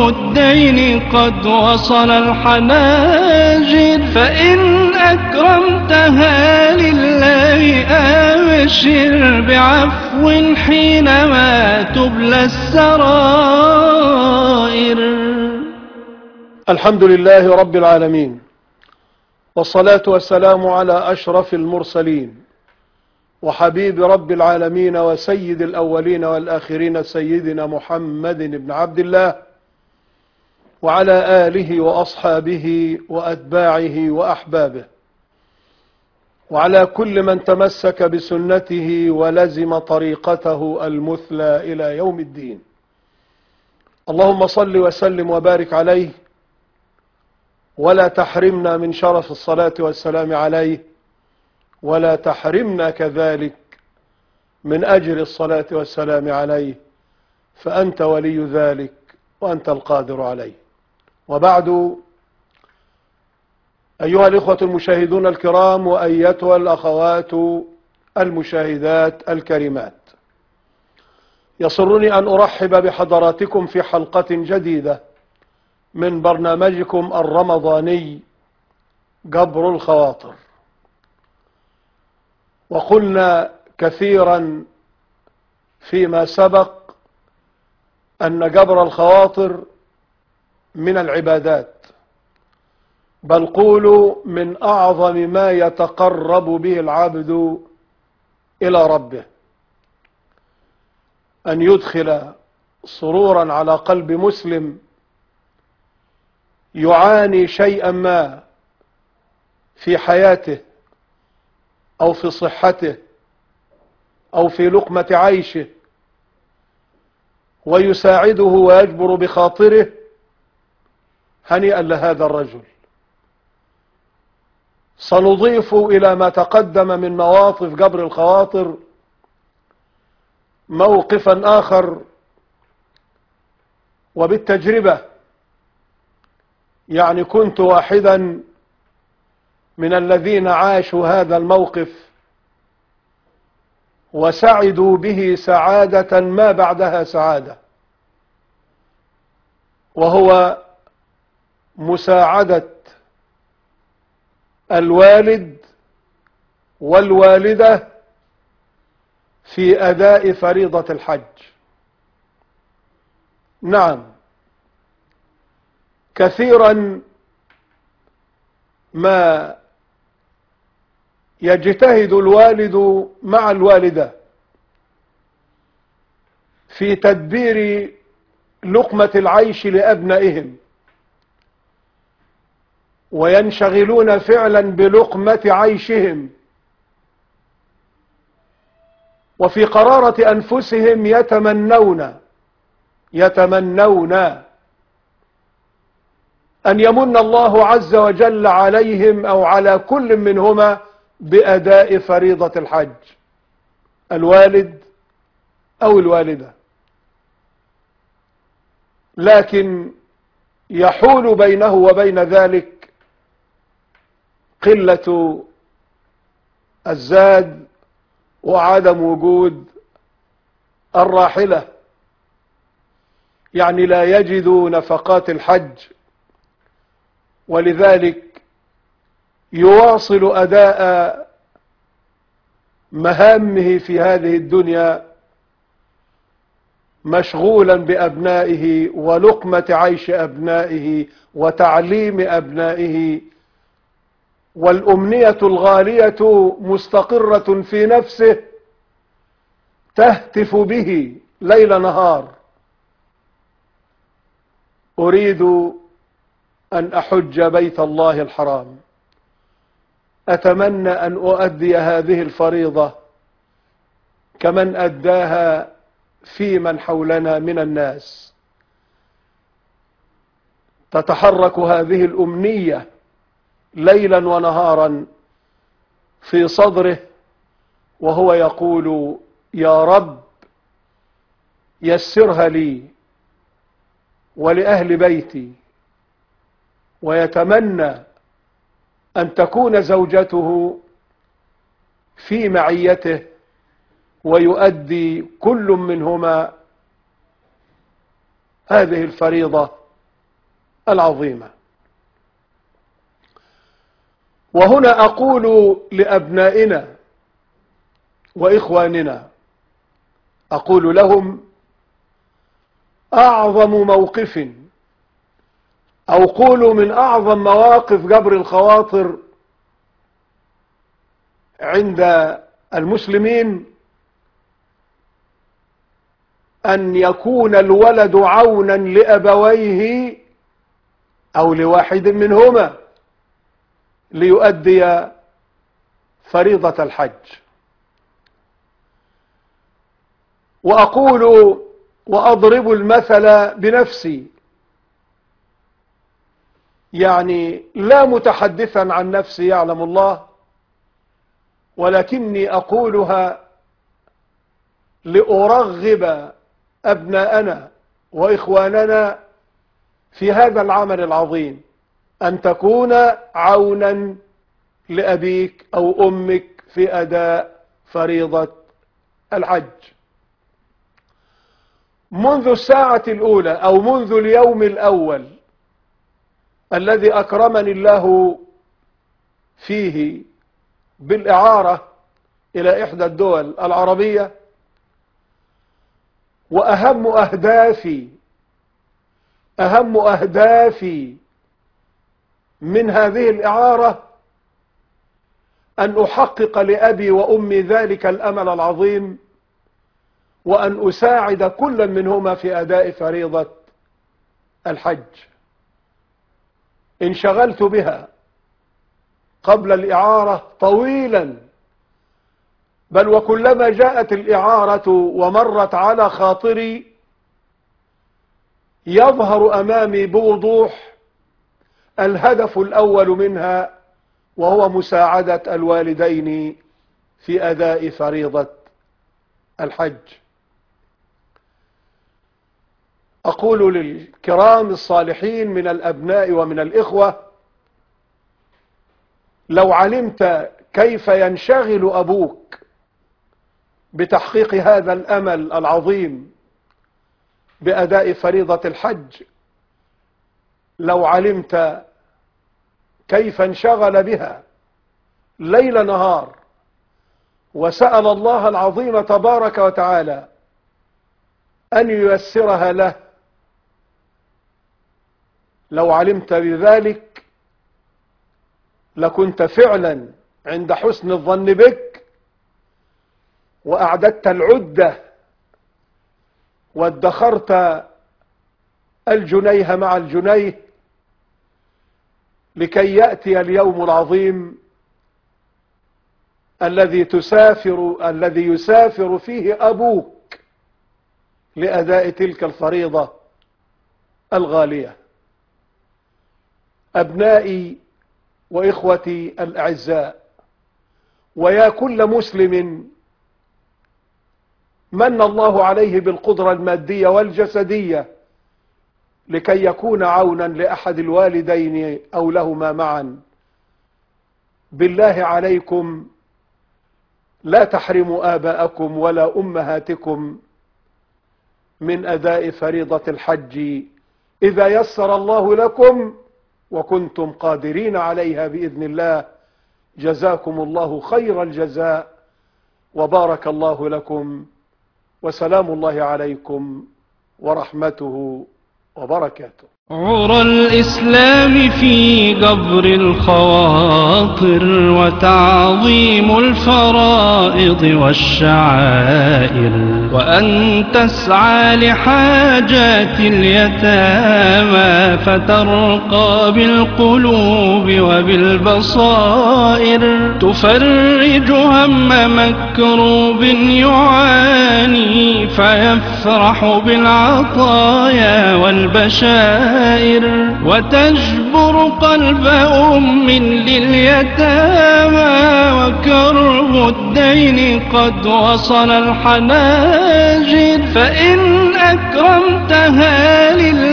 الدين قد وصل الحناجر، فإن أكرمتها لله أبشر بعفو حينما تبلى السرائر. الحمد لله رب العالمين، والصلاة والسلام على أشرف المرسلين وحبيب رب العالمين وسيد الأولين والآخرين سيدنا محمد بن عبد الله، وعلى آله وأصحابه وأتباعه وأحبابه، وعلى كل من تمسك بسنته ولزم طريقته المثلى إلى يوم الدين. اللهم صل وسلم وبارك عليه، ولا تحرمنا من شرف الصلاة والسلام عليه، ولا تحرمنا كذلك من أجر الصلاة والسلام عليه، فأنت ولي ذلك وأنت القادر عليه. وبعد، أيها الإخوة المشاهدون الكرام وأيتها الأخوات المشاهدات الكريمات، يسرني أن أرحب بحضراتكم في حلقة جديدة من برنامجكم الرمضاني جبر الخواطر. وقلنا كثيرا فيما سبق أن جبر الخواطر من العبادات، بل قولوا من أعظم ما يتقرب به العبد إلى ربه، أن يدخل سرورا على قلب مسلم يعاني شيئا ما في حياته أو في صحته أو في لقمة عيشه، ويساعده ويجبر بخاطره. هنيئا لهذا الرجل. سنضيف إلى ما تقدم من مواقف جبر الخواطر موقفا آخر، وبالتجربة يعني كنت واحدا من الذين عاشوا هذا الموقف وسعدوا به سعادة ما بعدها سعادة، وهو مساعدة الوالد والوالدة في أداء فريضة الحج. نعم، كثيرا ما يجتهد الوالد مع الوالدة في تدبير لقمة العيش لأبنائهم، وينشغلون فعلا بلقمة عيشهم، وفي قرارة أنفسهم يتمنون أن يمن الله عز وجل عليهم أو على كل منهما بأداء فريضة الحج، الوالد أو الوالدة. لكن يحول بينه وبين ذلك قلة الزاد وعدم وجود الراحلة، يعني لا يجد نفقات الحج، ولذلك يواصل أداء مهامه في هذه الدنيا مشغولا بأبنائه ولقمة عيش أبنائه وتعليم أبنائه، والأمنية الغالية مستقرة في نفسه تهتف به ليل نهار: أريد أن أحج بيت الله الحرام، أتمنى أن أؤدي هذه الفريضة كمن أداها في من حولنا من الناس. تتحرك هذه الأمنية ليلا ونهارا في صدره، وهو يقول: يا رب يسرها لي ولأهل بيتي، ويتمنى أن تكون زوجته في معيته ويؤدي كل منهما هذه الفريضة العظيمة. وهنا أقول لأبنائنا وإخواننا، أقول لهم: أعظم موقف أو قولوا من أعظم مواقف جبر الخواطر عند المسلمين أن يكون الولد عونا لأبويه أو لواحد منهما ليؤدي فريضة الحج. وأقول وأضرب المثل بنفسي، يعني لا متحدثا عن نفسي يعلم الله، ولكني أقولها لأرغب أبناءنا وإخواننا في هذا العمل العظيم، أن تكون عونا لأبيك أو أمك في أداء فريضة الحج. منذ الساعة الأولى أو منذ اليوم الأول الذي أكرمني الله فيه بالإعارة إلى إحدى الدول العربية، وأهم أهدافي من هذه الإعارة أن أحقق لأبي وأمي ذلك الأمل العظيم، وأن أساعد كل منهما في أداء فريضة الحج. انشغلت بها قبل الإعارة طويلا، بل وكلما جاءت الإعارة ومرت على خاطري يظهر أمامي بوضوح الهدف الأول منها، وهو مساعدة الوالدين في أداء فريضة الحج. أقول للكرام الصالحين من الأبناء ومن الإخوة: لو علمت كيف ينشغل أبوك بتحقيق هذا الأمل العظيم بأداء فريضة الحج، لو علمت كيف انشغل بها ليل نهار وسأل الله العظيم تبارك وتعالى أن ييسرها له، لو علمت بذلك لكنت فعلا عند حسن الظن بك، وأعددت العدة وادخرت الجنيه مع الجنيه لكي يأتي اليوم العظيم الذي يسافر فيه أبوك لأداء تلك الفريضة الغالية. أبنائي وإخوتي الأعزاء، ويا كل مسلم من الله عليه بالقدرة المادية والجسدية لكي يكون عونا لأحد الوالدين أو لهما معا، بالله عليكم لا تحرموا آباءكم ولا أمهاتكم من أداء فريضة الحج إذا يسر الله لكم وكنتم قادرين عليها بإذن الله. جزاكم الله خير الجزاء، وبارك الله لكم، وسلام الله عليكم ورحمته وبركاته. عرى الإسلام في جبر الخواطر وتعظيم الفرائض والشعائر، وأن تسعى لحاجات اليتامى فترقى بالقلوب وبالبصائر، تفرج هم مكروب يعاني فيفرح بالعطايا والبشائر، وتجبر قلب أم لليتامى وكرب الدين قد وصل الحناجر، فإن أكرمتها لله